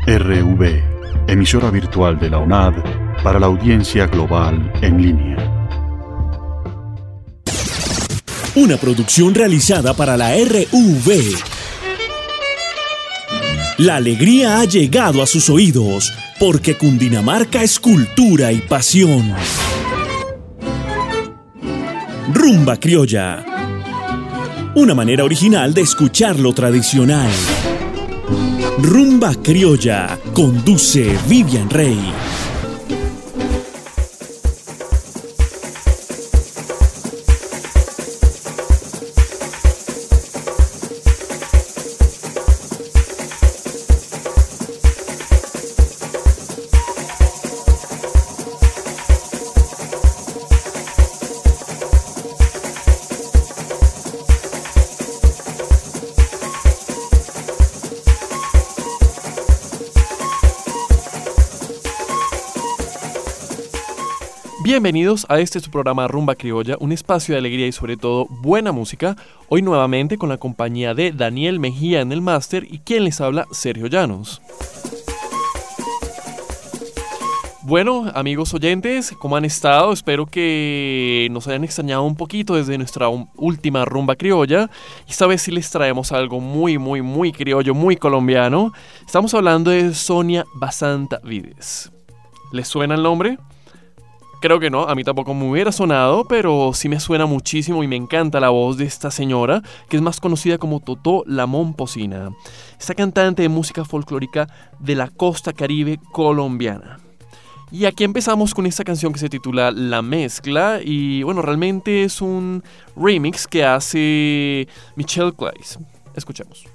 RV, emisora virtual de la UNAD para la audiencia global en línea. Una producción realizada para la RV. La alegría ha llegado a sus oídos, porque Cundinamarca es cultura y pasión. Rumba criolla. Una manera original de escuchar lo tradicional. Rumba criolla. Conduce Vivian Rey. Bienvenidos a su programa Rumba Criolla, un espacio de alegría y sobre todo buena música. Hoy nuevamente con la compañía de Daniel Mejía en el máster y quien les habla, Sergio Llanos. Bueno, amigos oyentes, ¿cómo han estado? Espero que nos hayan extrañado un poquito desde nuestra última Rumba Criolla. Esta vez sí les traemos algo muy criollo, muy colombiano. Estamos hablando de Sonia Basanta Vides. ¿Les suena el nombre? Creo que no, a mí tampoco me hubiera sonado, pero sí me suena muchísimo y me encanta la voz de esta señora, que es más conocida como Totó la Momposina. Esta cantante de música folclórica de la costa caribe colombiana. Y aquí empezamos con esta canción que se titula La Mezcla, y bueno, realmente es un remix que hace Michelle Clays. Escuchemos.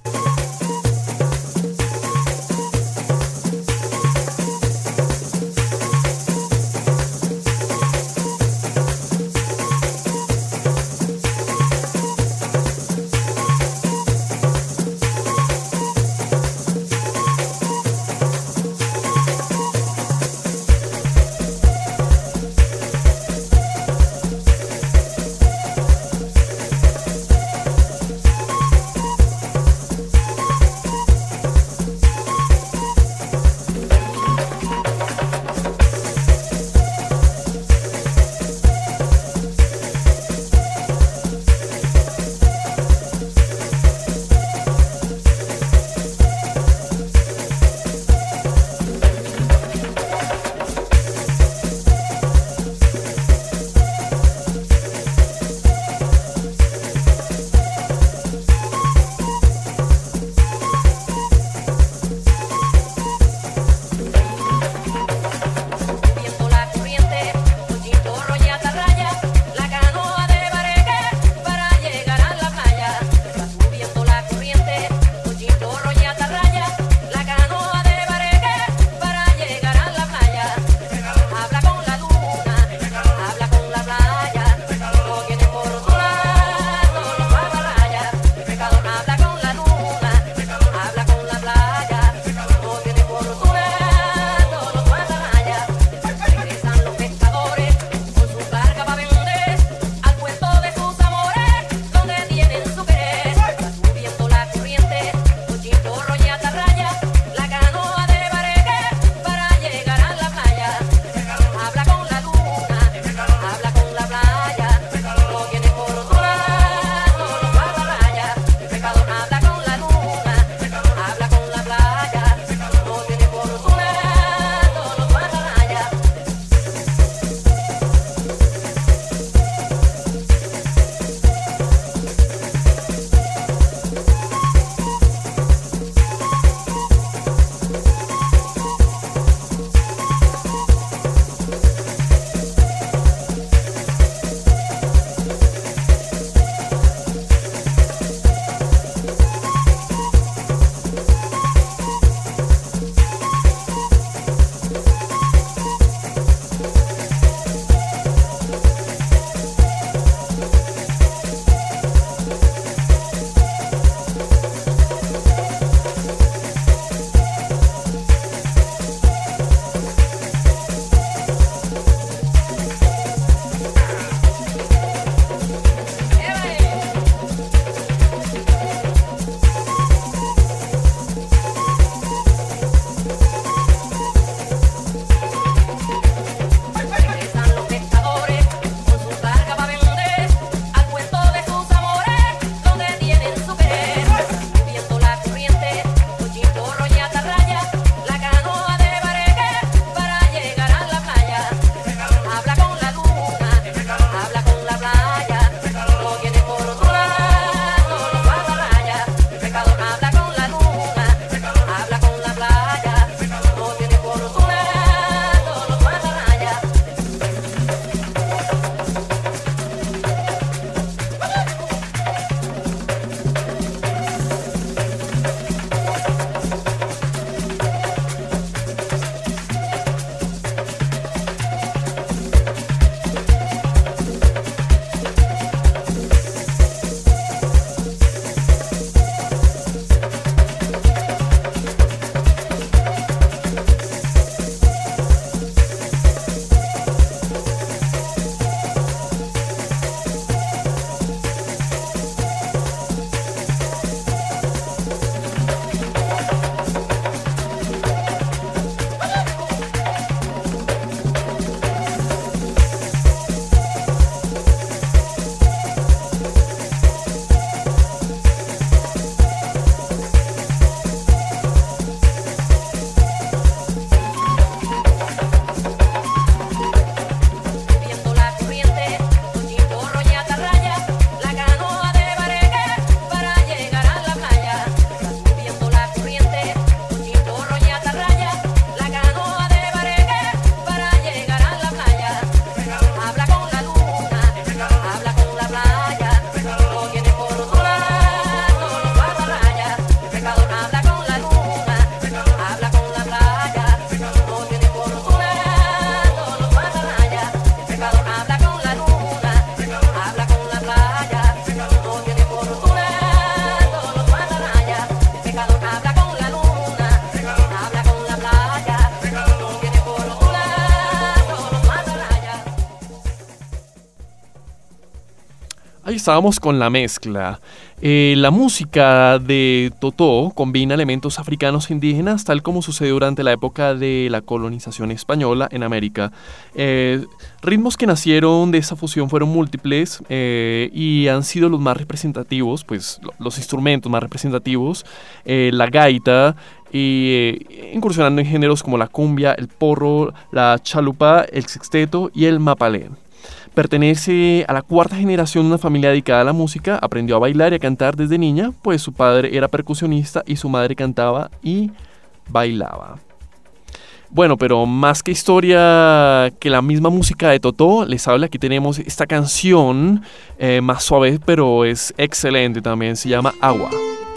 estábamos con la mezcla. La música de Totó combina elementos africanos e indígenas, tal como sucedió durante la época de la colonización española en América. Ritmos que nacieron de esa fusión fueron múltiples y han sido los más representativos, pues los instrumentos más representativos, la gaita, y incursionando en géneros como la cumbia, el porro, la chalupa, el sexteto y el mapalé. Pertenece a la cuarta generación de una familia dedicada a la música. Aprendió a bailar y a cantar desde niña, pues su padre era percusionista y su madre cantaba y bailaba. Bueno, pero más que historia que la misma música de Totó, les habla, aquí tenemos esta canción más suave, pero es excelente también, se llama Agua.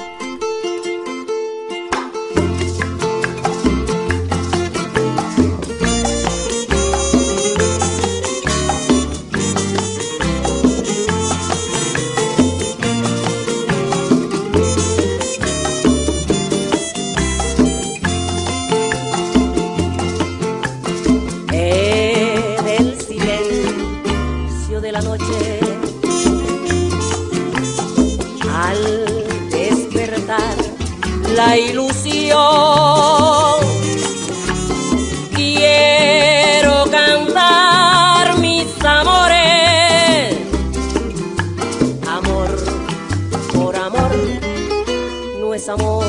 La ilusión, quiero cantar mis amores, amor por amor no es amor.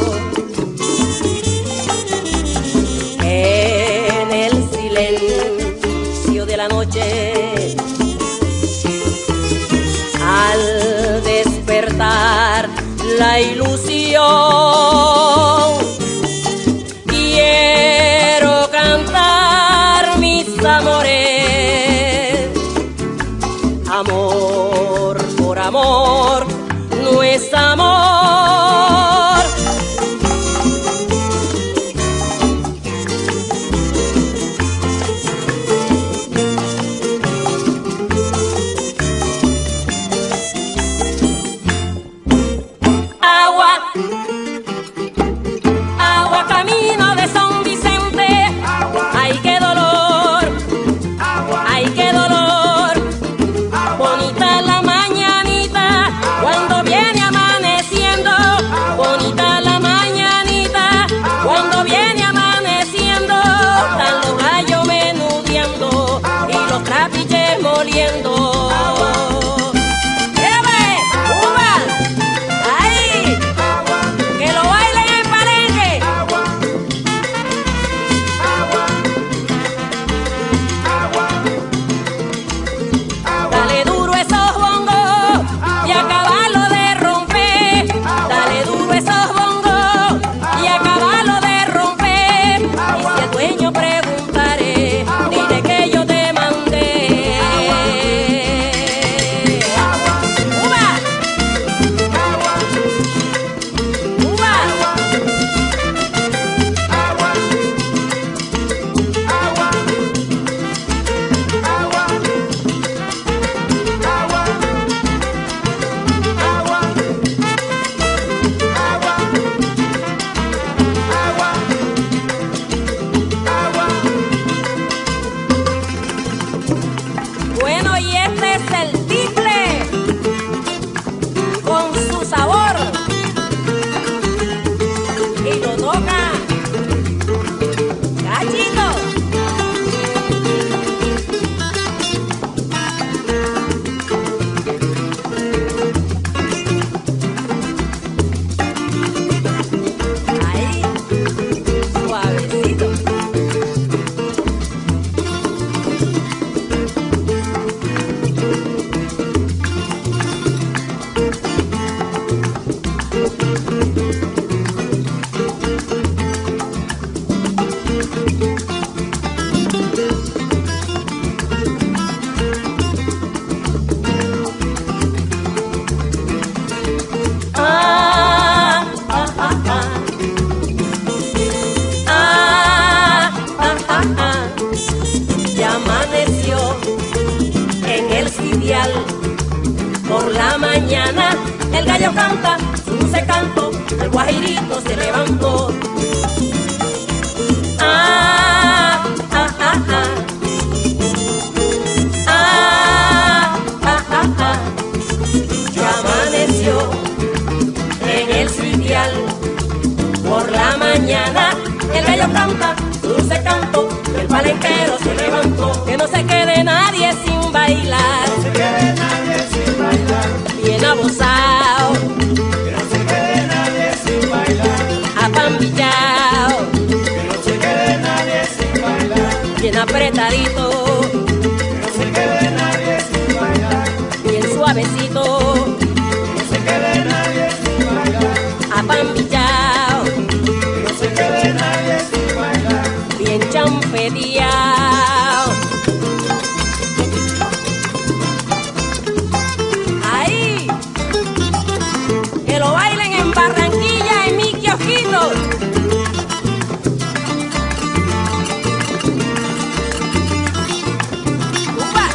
En el silencio de la noche, al despertar la ilusión, quiero cantar mis amores, amor por amor no es amor. Por la mañana el gallo canta su dulce canto, el guajirito se levantó. Ah, ah, ah, ah. Ah, ah, ah, ah. bailar, no se quede nadie sin bailar, bien abusado, que no se quede nadie sin bailar, apambillado, que no se quede nadie sin bailar, bien apretadito, que no se quede nadie sin bailar, bien suavecito, que no se quede nadie sin bailar, apambillado, que no se quede nadie sin bailar, bien champeteado. Ahí, que lo bailen en Barranquilla, en mi kiosquito. Upa.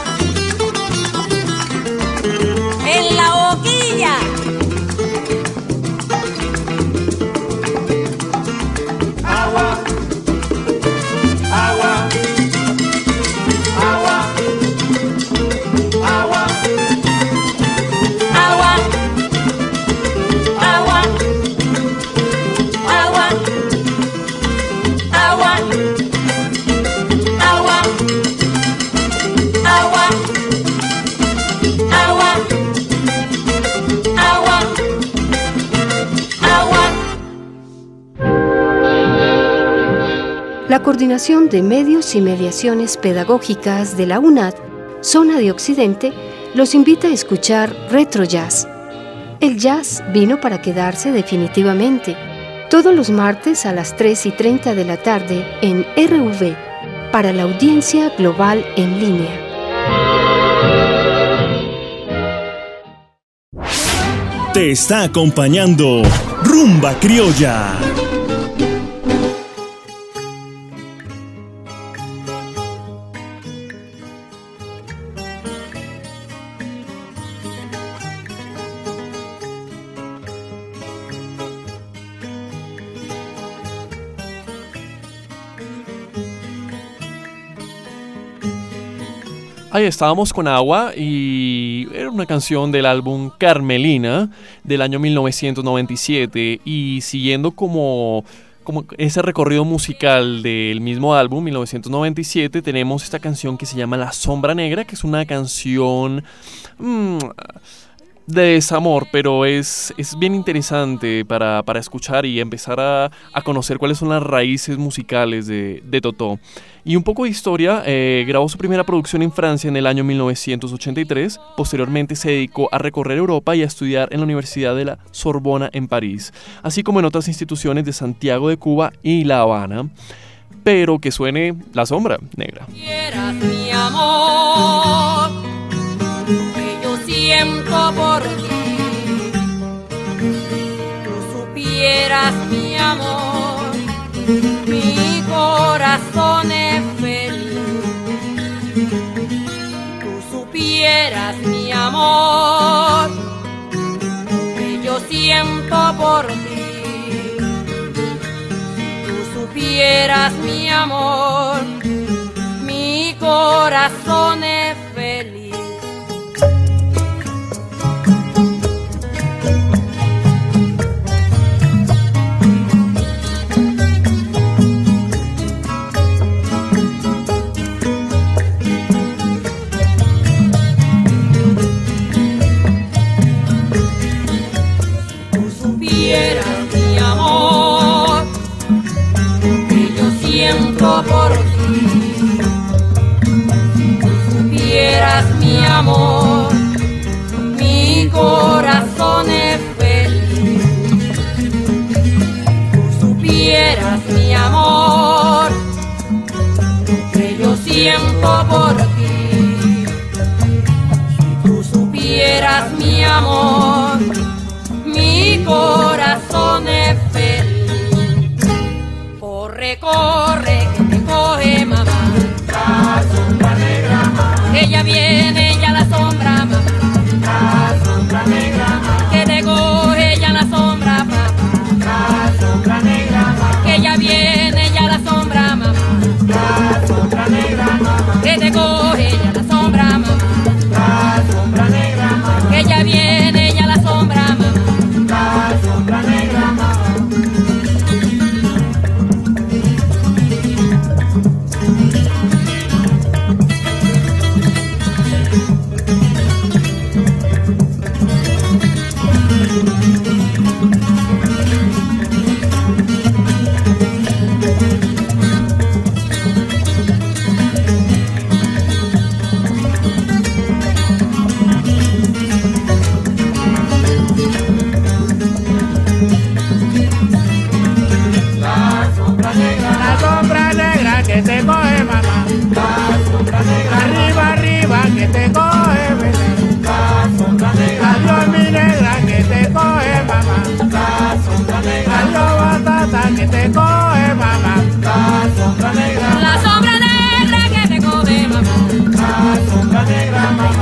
En la boquilla. agua, agua, agua, agua, Agua, agua, agua, agua, agua, agua, agua, agua, agua. La Coordinación de Medios y Mediaciones Pedagógicas de la UNAD, Zona de Occidente, los invita a escuchar Retro Jazz. El jazz vino para quedarse definitivamente. Todos los martes a las 3:30 de la tarde en RV, para la audiencia global en línea. Te está acompañando Rumba Criolla. Ahí estábamos con Agua y era una canción del álbum Carmelina del año 1997 y siguiendo como ese recorrido musical del mismo álbum 1997 tenemos esta canción que se llama La Sombra Negra, que es una canción de desamor, pero es bien interesante para escuchar y empezar a conocer cuáles son las raíces musicales de Totó. Y un poco de historia, grabó su primera producción en Francia en el año 1983, posteriormente se dedicó a recorrer Europa y a estudiar en la Universidad de la Sorbona en París, así como en otras instituciones de Santiago de Cuba y La Habana. Pero que suene La Sombra Negra. Quieras mi amor, que yo siento por ti. Tú supieras mi amor, mi corazón es feliz. Tú supieras mi amor, que yo siento por ti. Supieras mi amor, mi corazón es feliz. Tú supieras mi amor, siento por ti. Si supieras mi amor, mi corazón es feliz. Si supieras mi amor, que yo siento por ti. Si tú supieras mi amor, mi corazón es feliz. Corre, que te coge mamá, la sombra negra, mamá, que ya viene ya la sombra mamá, la sombra negra, mamá, que te coge ya la sombra papá, la sombra negra, mamá, que ya viene ya la sombra mamá, la sombra negra, mamá, que te coge ya la sombra mamá, la sombra negra, mamá, que ya viene ya la sombra mamá, la sombra negra, mamá.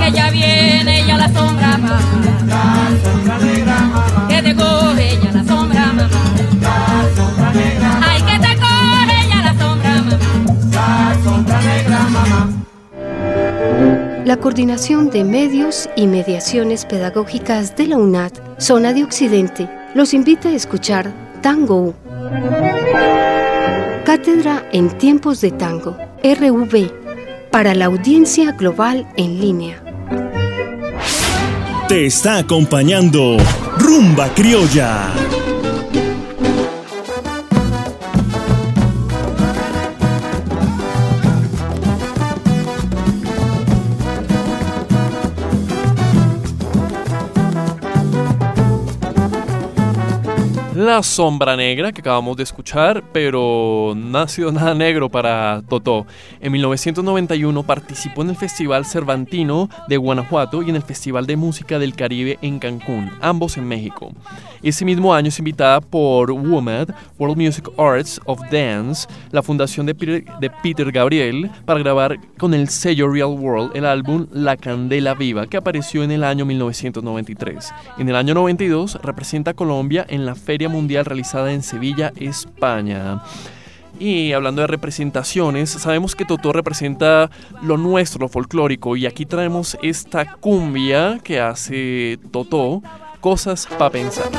ella viene, ella la sombra, mamá. La sombra negra, mamá. Que te coge ella la sombra, mamá. La sombra negra. Ay, que te coge ella la sombra, mamá. La sombra negra, mamá. La Coordinación de Medios y Mediaciones Pedagógicas de la UNAD, Zona de Occidente, los invita a escuchar Tango U. Cátedra en Tiempos de Tango, RV, para la audiencia global en línea. Te está acompañando Rumba Criolla. La Sombra Negra, que acabamos de escuchar, pero no ha sido nada negro para Totó. En 1991 participó en el Festival Cervantino de Guanajuato y en el Festival de Música del Caribe en Cancún, ambos en México. Ese mismo año es invitada por WOMAD, World Music Arts of Dance, la fundación de Peter Gabriel, para grabar con el sello Real World el álbum La Candela Viva, que apareció en el año 1993. En el año 92 representa a Colombia en la Feria Mundial realizada en Sevilla, España. Y hablando de representaciones, sabemos que Totó representa lo nuestro, lo folclórico, y aquí traemos esta cumbia que hace Totó, Cosas pa' Pensar.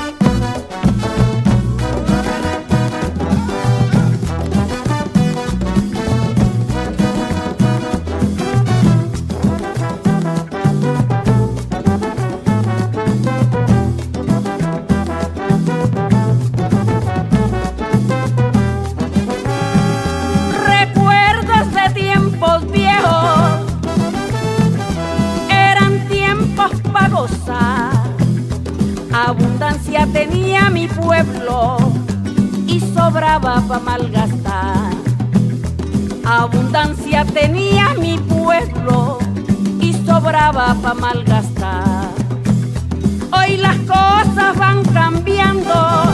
Abundancia tenía mi pueblo y sobraba pa' malgastar. Abundancia tenía mi pueblo y sobraba pa' malgastar. Hoy las cosas van cambiando,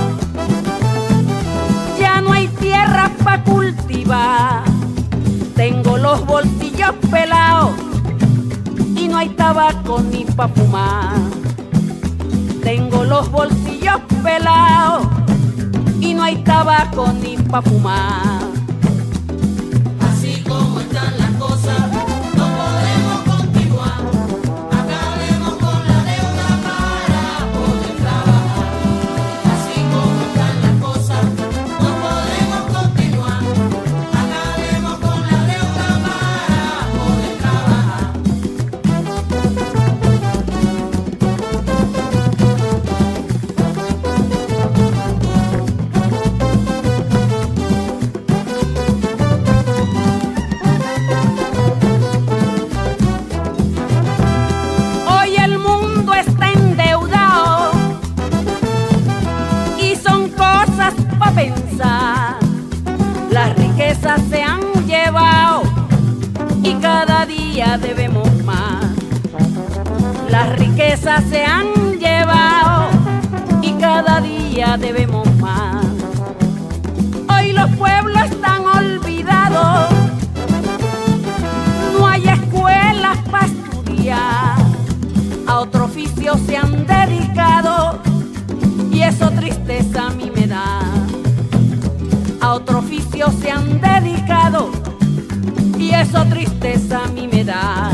ya no hay tierra pa' cultivar. Tengo los bolsillos pelados y no hay tabaco ni pa' fumar. Tengo los bolsillos pelados y no hay tabaco ni pa' fumar. Así como están las cosas, no podemos continuar. Acabemos con la deuda para poder trabajar. Así como están las cosas, no podemos continuar. Acabemos con la deuda para poder trabajar. Pensar, las riquezas se han llevado y cada día debemos más. Las riquezas se han llevado y cada día debemos más. Hoy los pueblos están olvidados, no hay escuelas para estudiar, a otro oficio se han dedicado y eso tristeza a mí me da. A otro oficio se han dedicado y eso tristeza a mí me da.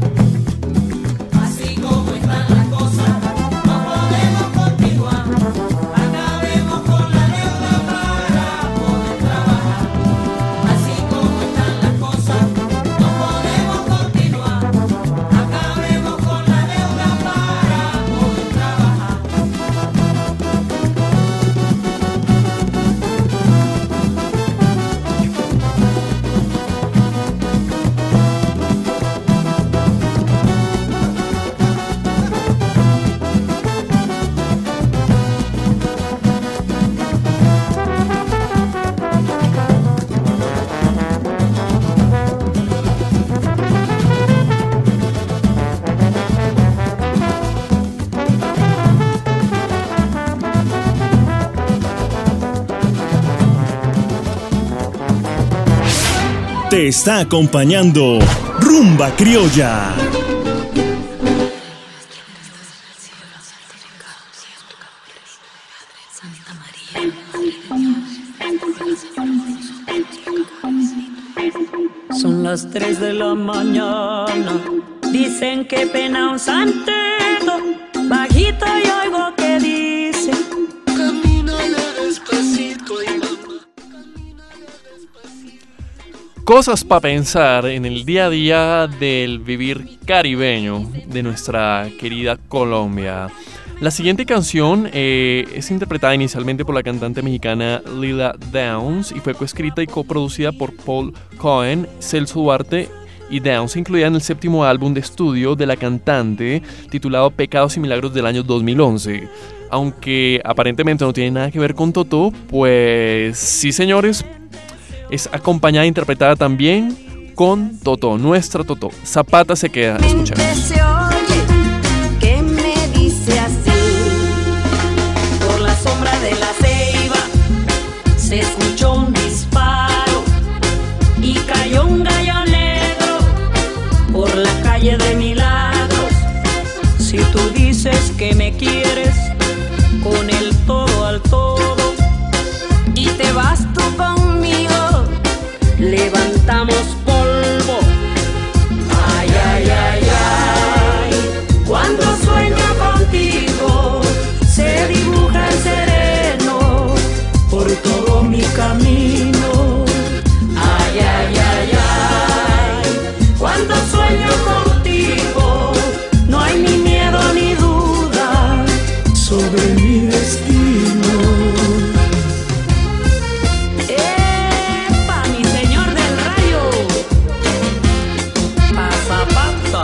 Así como están las cosas, no podemos continuar. Acabemos con la deuda para poder trabajar. Así como están las cosas, no podemos continuar. Acabemos con la deuda para poder trabajar. Te está acompañando Rumba Criolla. las 3 de la mañana. Dicen que pena un santito, bajito y oigo que dice: camínale despacito, ay mamá, camínale despacito. Cosas para pensar en el día a día del vivir caribeño de nuestra querida Colombia. La siguiente canción es interpretada inicialmente por la cantante mexicana Lila Downs y fue coescrita y coproducida por Paul Cohen, Celso Duarte y Downs, incluida en el 7º álbum de estudio de la cantante titulado Pecados y Milagros del año 2011. Aunque aparentemente no tiene nada que ver con Totó, pues sí, señores, es acompañada e interpretada también con Totó, nuestra Totó. Zapata se queda, escuchemos. De la ceiba se escuchó un disparo y cayó un gallo negro por la calle de Milagros. Si tú dices que me quieres con el todo al todo y te vas tú conmigo, levantamos polvo. Ay, ay, ay, ay, cuando sueño contigo se dibuja el sereno por todo mi camino. Ay, ay, ay, ay, cuando sueño contigo no hay ni miedo ni duda sobre mi destino. ¡Epa, mi señor del rayo! Zapata.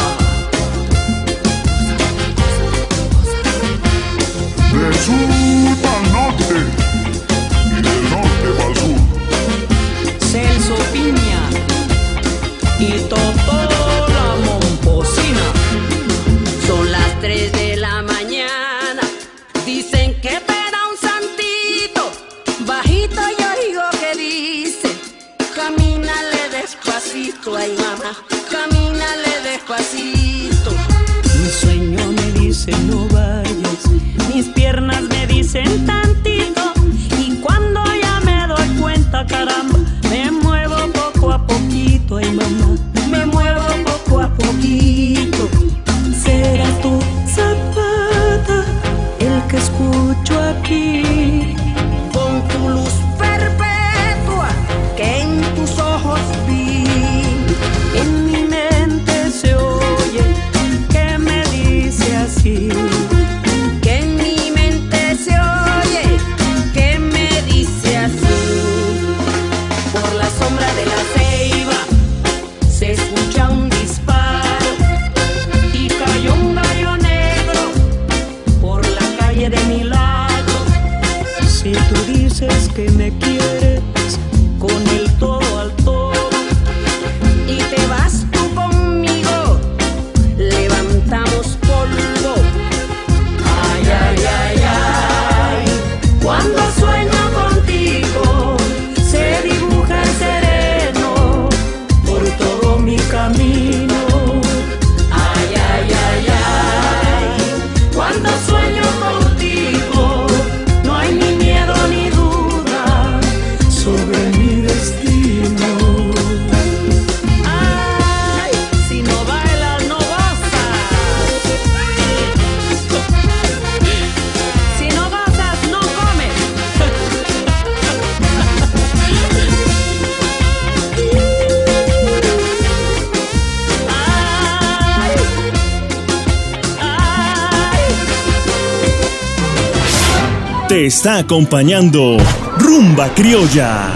Del sur al norte y del norte para el sur. Celso Piña y Totó la Momposina. Son las 3 de la mañana. Dicen que peda un santito, bajito yo oigo que dice: camínale despacito, ay mamá, camínale despacito. Mi sueño me dice no vayas, mis piernas me dicen tantito, y cuando ya me doy cuenta, caramba, me muevo poco a poquito, ay mamá, me muevo poco a poquito. Será tu Zapata el que escucho aquí, con tu luz perpetua que en tus ojos vi. En mi mente se oye que me dice así, que en mi mente se oye que me dice así. Por la sombra de la ceiba se escucha un disparo y cayó un gallo negro por la calle de Milagros. Si tú dices que me quieres con el todo al todo y te vas tú conmigo, levantamos polvo. Ay, ay, ay, ay, cuando sueño contigo se dibuja el sereno por todo mi camino. Ay, ay, ay, ay, cuando sueño contigo no hay ni miedo ni duda sobre mi destino. Ay, si no bailas no gozas, si no gozas no comes. Ay, ay. Te está acompañando Rumba Criolla.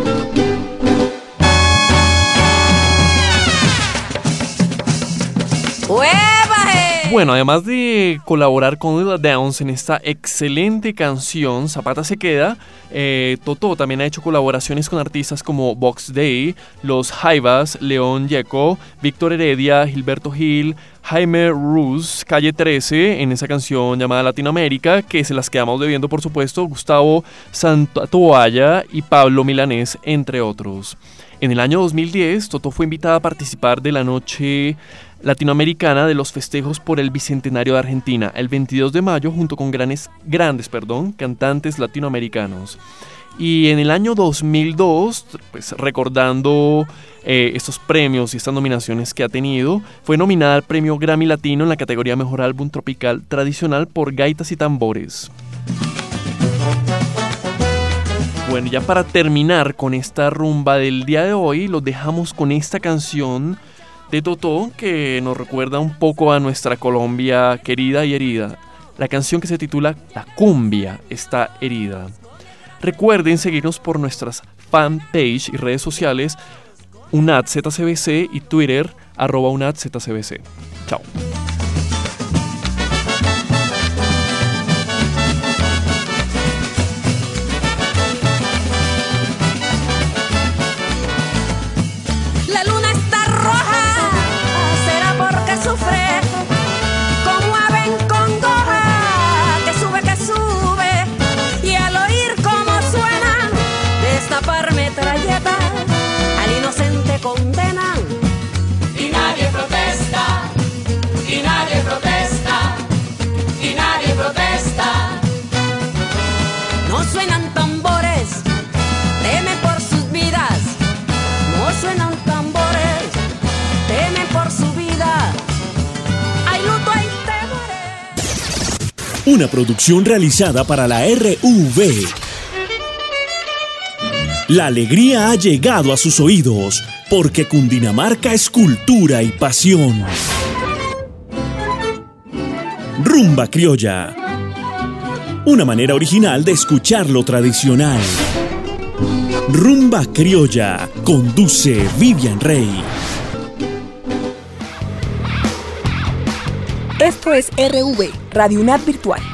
Bueno, además de colaborar con Lila Downs en esta excelente canción, Zapata se queda, Totó también ha hecho colaboraciones con artistas como Box Day, Los Jaivas, León Gieco, Víctor Heredia, Gilberto Gil, Jaime Roos, Calle 13, en esa canción llamada Latinoamérica, que se las quedamos debiendo, por supuesto, Gustavo Santaolalla y Pablo Milanés, entre otros. En el año 2010, Totó fue invitada a participar de la Noche Latinoamericana de los festejos por el Bicentenario de Argentina, el 22 de mayo, junto con grandes cantantes latinoamericanos. Y en el año 2002, pues recordando estos premios y estas nominaciones que ha tenido, fue nominada al premio Grammy Latino en la categoría Mejor Álbum Tropical Tradicional por Gaitas y Tambores. Bueno, ya para terminar con esta rumba del día de hoy, los dejamos con esta canción de Totó que nos recuerda un poco a nuestra Colombia querida y herida. La canción que se titula La cumbia está herida. Recuerden seguirnos por nuestras fanpage y redes sociales UNADZCBC y Twitter @UNADZCBC. Chao. La luna está roja, será porque sufre como ave en congoja, que sube, y al oír cómo suenan, destapar metralletas, al inocente condenan. Y nadie protesta, y nadie protesta, y nadie protesta. No suenan tambores, temen por sus vidas. No suenan tambores, temen por su vida. Hay luto, hay temores. Una producción realizada para la RV. La alegría ha llegado a sus oídos, porque Cundinamarca es cultura y pasión. Rumba criolla. Una manera original de escuchar lo tradicional. Rumba criolla. Conduce Vivian Rey. Esto es RV, Radio UNAD Virtual.